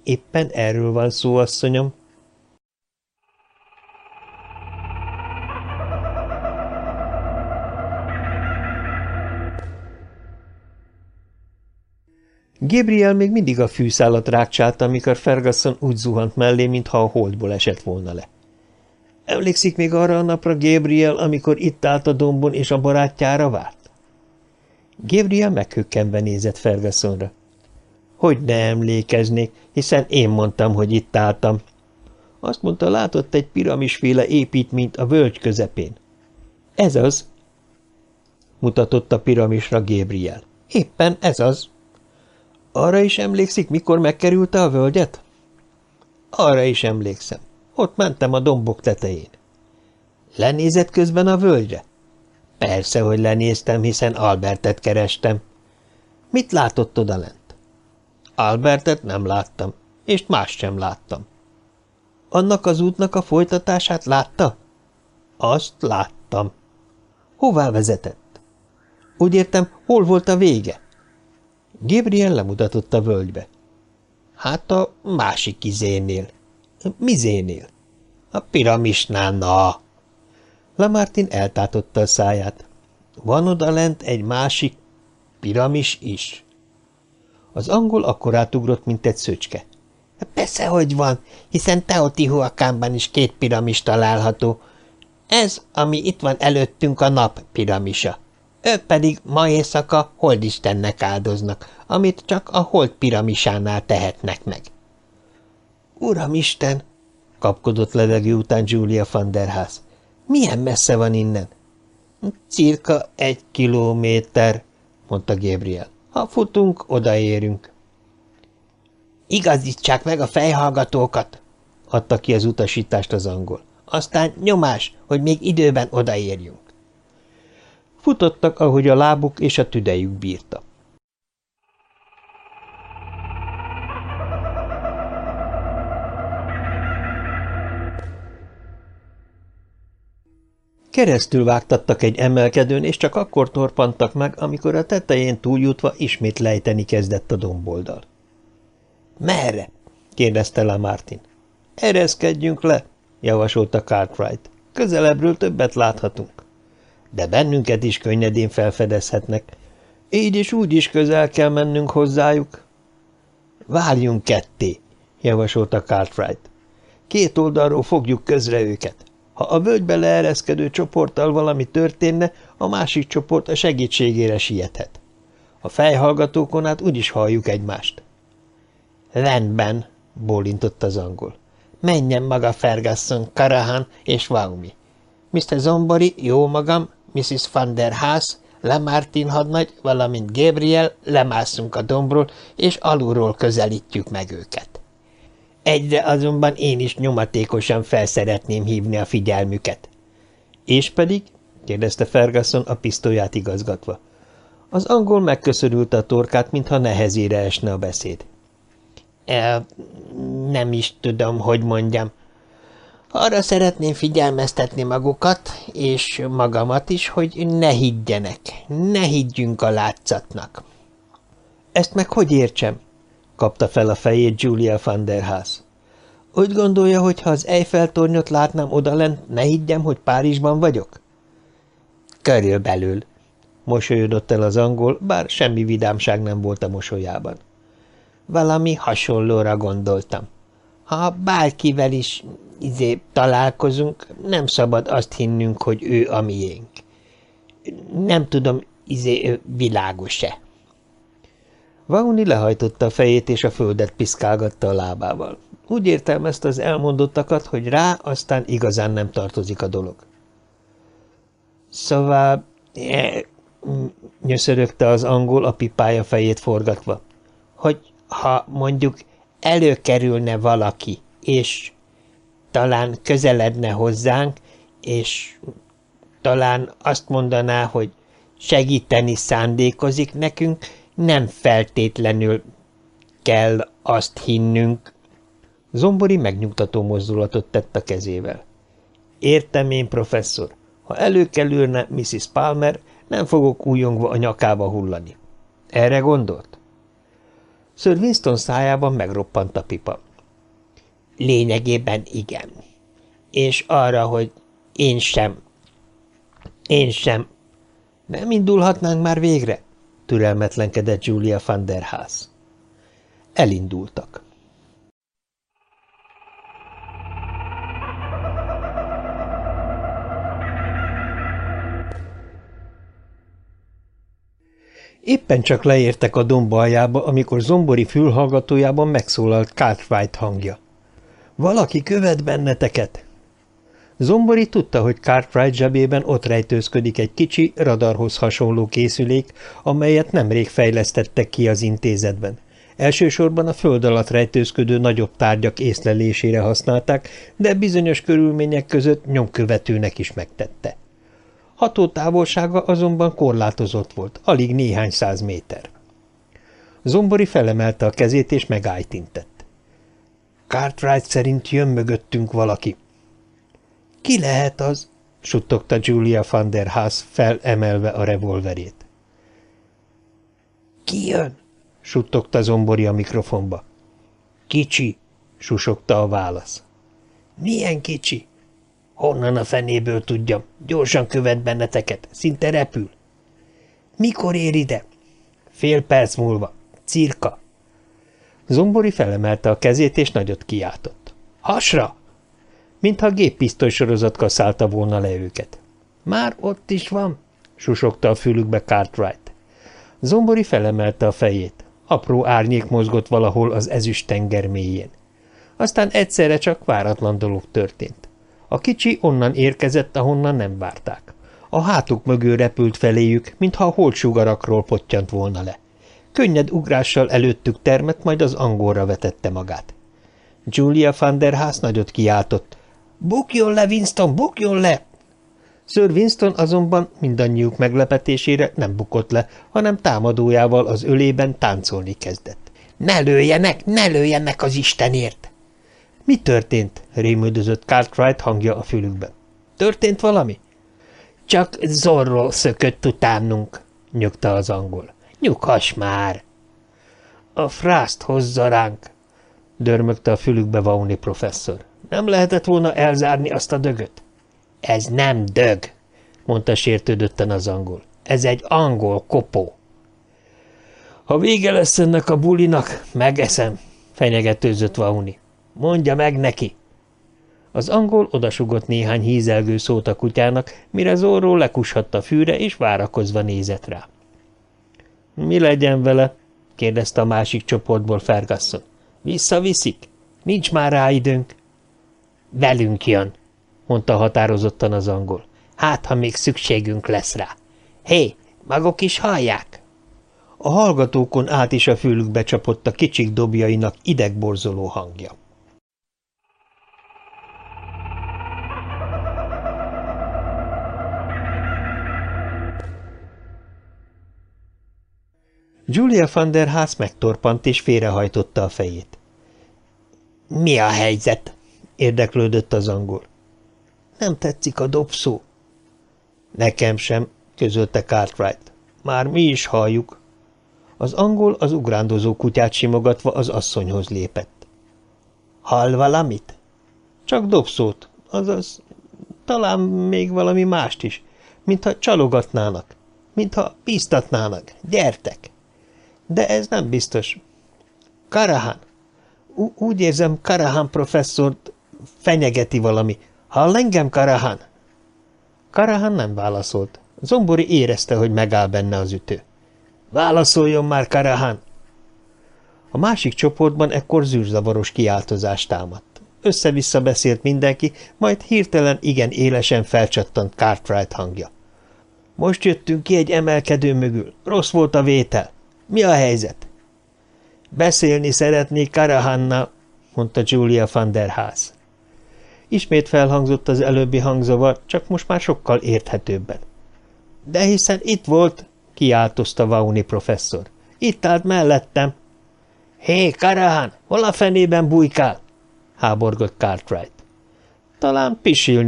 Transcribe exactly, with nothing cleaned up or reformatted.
Éppen erről van szó, asszonyom. Gabriel még mindig a fűszálat rákcsálta, amikor Ferguson úgy zuhant mellé, mintha a holdból esett volna le. Emlékszik még arra a napra, Gabriel, amikor itt állt a dombon és a barátjára várt? Gabriel meghökkenve nézett Fergusonra. Hogy ne emlékeznék, hiszen én mondtam, hogy itt álltam. Azt mondta, látott egy piramisféle építményt a völgy közepén. Ez az, mutatott a piramisra Gabriel. Éppen ez az. Arra is emlékszik, mikor megkerülte a völgyet? Arra is emlékszem. Ott mentem a dombok tetején. Lenézett közben a völgyre? Persze, hogy lenéztem, hiszen Albertet kerestem. Mit látott odalent? Albertet nem láttam, és más sem láttam. Annak az útnak a folytatását látta? Azt láttam. Hová vezetett? Úgy értem, hol volt a vége? Gabriel lemutatott a völgybe. Hát a másik izénél. Mizénél? A piramisnál, na! Lamartin eltátotta a száját. Van odalent egy másik piramis is. Az angol akkor átugrott, mint egy szöcske. Persze, hogy van, hiszen Teotihuacanban is két piramis található. Ez, ami itt van előttünk, a nap piramisa. Ők pedig ma éjszaka holdistennek áldoznak, amit csak a hold piramisánál tehetnek meg. Uramisten! Kapkodott levegő után Julia van der Haas. Milyen messze van innen? Cirka egy kilométer, mondta Gabriel. Ha futunk, odaérünk. Igazítsák meg a fejhallgatókat, adta ki az utasítást az angol. Aztán nyomás, hogy még időben odaérjünk. Futottak, ahogy a lábuk és a tüdejük bírta. Keresztül vágtattak egy emelkedőn, és csak akkor torpantak meg, amikor a tetején túljutva ismét lejteni kezdett a domboldal. – Merre? – kérdezte Lamartin. – Ereszkedjünk le – javasolta Cartwright. – Közelebbről többet láthatunk. De bennünket is könnyedén felfedezhetnek. Így is úgy is közel kell mennünk hozzájuk. – Várjunk ketté – javasolta Cartwright. – Két oldalról fogjuk közre őket. Ha a völgybe leereszkedő csoporttal valami történne, a másik csoport a segítségére siethet. A fejhallgatókon át úgyis halljuk egymást. Rendben, bólintott az angol. Menjen maga Ferguson, Karahan és Vaumi. miszter Zombori, jó magam, missziz van der Haas, Lamartin hadnagy, valamint Gabriel lemászunk a dombról, és alulról közelítjük meg őket. Egyre azonban én is nyomatékosan felszeretném hívni a figyelmüket. És pedig? kérdezte Ferguson a pisztolyát igazgatva. Az angol megköszörülte a torkát, mintha nehezére esne a beszéd. E, nem is tudom, hogy mondjam. Arra szeretném figyelmeztetni magukat, és magamat is, hogy ne higgyenek, ne higgyünk a látszatnak. Ezt meg hogy értsem? Kapta fel a fejét Julia van der Haas. Úgy gondolja, hogy ha az Eiffel-tornyot látnám odalent, ne higgyem, hogy Párizsban vagyok? Körülbelül, mosolyodott el az angol, bár semmi vidámság nem volt a mosolyában. Valami hasonlóra gondoltam. Ha bárkivel is izé találkozunk, nem szabad azt hinnünk, hogy ő a miénk. Nem tudom, izé világos-e. Vauni lehajtotta a fejét, és a földet piszkálgatta a lábával. Úgy értelmezte az elmondottakat, hogy rá aztán igazán nem tartozik a dolog. Szóval, e, nyöszörögte az angol a pipája fejét forgatva, hogy ha mondjuk előkerülne valaki, és talán közeledne hozzánk, és talán azt mondaná, hogy segíteni szándékozik nekünk, nem feltétlenül kell azt hinnünk. Zombori megnyugtató mozdulatot tett a kezével. Értem én, professzor, ha előkerülne missziz Palmer, nem fogok újongva a nyakába hullani. Erre gondolt? Sir Winston szájában megroppant a pipa. Lényegében igen. És arra, hogy én sem. Én sem. Nem indulhatnánk már végre? Türelmetlenkedett Julia van der Haas. Elindultak. Éppen csak leértek a domb aljába, amikor zombori fülhallgatójában megszólalt Cartwright hangja. Valaki követ benneteket! Zombori tudta, hogy Cartwright zsebében ott rejtőzködik egy kicsi, radarhoz hasonló készülék, amelyet nemrég fejlesztettek ki az intézetben. Elsősorban a föld alatt rejtőzködő nagyobb tárgyak észlelésére használták, de bizonyos körülmények között nyomkövetőnek is megtette. Hatótávolsága azonban korlátozott volt, alig néhány száz méter. Zombori felemelte a kezét és megájtintett. Cartwright szerint jön mögöttünk valaki. Ki lehet az? Suttogta Julia van der Haas felemelve a revolverét. Ki jön? Suttogta Zombori a mikrofonba. Kicsi, susogta a válasz. Milyen kicsi? Honnan a fenéből tudjam? Gyorsan követ benneteket, szinte repül. Mikor ér ide? Fél perc múlva. Cirka. Zombori felemelte a kezét, és nagyot kiáltott. Hasra! Mintha géppisztoly sorozat kaszálta volna le őket. Már ott is van, susogta a fülükbe Cartwright. Zombori felemelte a fejét. Apró árnyék mozgott valahol az ezüst tenger mélyén. Aztán egyszerre csak váratlan dolog történt. A kicsi onnan érkezett, ahonnan nem várták. A hátuk mögül repült feléjük, mintha a holdsugarakról pottyant volna le. Könnyed ugrással előttük termett, majd az angolra vetette magát. Julia van der Haas nagyot kiáltott. Bukjon le, Winston, bukjon le! Sir Winston azonban mindannyiuk meglepetésére nem bukott le, hanem támadójával az ölében táncolni kezdett. Ne lőjenek, ne lőjenek az Istenért! Mi történt? Rémüldözött Cartwright hangja a fülükben. Történt valami? Csak Zorro szökött utánunk, nyögte az angol. Nyughass már! A frászt hozza ránk, dörmögte a fülükbe Vaughan professzor. Nem lehetett volna elzárni azt a dögöt? Ez nem dög, mondta sértődötten az angol. Ez egy angol kopó. Ha vége lesz ennek a bulinak, megeszem, fenyegetőzött Vaughan. Mondja meg neki! Az angol odasugott néhány hízelgő szót a kutyának, mire Zorro lekushatta fűre, és várakozva nézett rá. Mi legyen vele? kérdezte a másik csoportból Ferguson. Visszaviszik? Nincs már rá időnk. Velünk jön, mondta határozottan az angol. Hát, ha még szükségünk lesz rá. Hé, maguk is hallják? A hallgatókon át is a fülükbe csapott a kicsik dobjainak idegborzoló hangja. Julia van der Haas megtorpant és félrehajtotta a fejét. – Mi a helyzet? – érdeklődött az angol. – Nem tetszik a dobszó. – Nekem sem – közölte Cartwright. – Már mi is halljuk. Az angol az ugrándozó kutyát simogatva az asszonyhoz lépett. – Hall valamit? – Csak dobszót, azaz talán még valami mást is, mintha csalogatnának, mintha bíztatnának. Gyertek! De ez nem biztos. Karahan. Úgy érzem, Karahan professzort fenyegeti valami. Hall engem, Karahan? Karahan nem válaszolt. Zombori érezte, hogy megáll benne az ütő. Válaszoljon már, Karahan! A másik csoportban ekkor zűrzavaros kiáltozás támadt. Össze-vissza beszélt mindenki, majd hirtelen igen élesen felcsattant Cartwright hangja. Most jöttünk ki egy emelkedő mögül. Rossz volt a vétel. Mi a helyzet? Beszélni szeretnék Karahannal, mondta Julia van der Haas. Ismét felhangzott az előbbi hangzavar, csak most már sokkal érthetőbben. De hiszen itt volt, kiáltozta Vaughan professzor. Itt állt mellettem. Hé, Karahan, hol a fenében bujkál? Háborgott Cartwright. Talán pisilni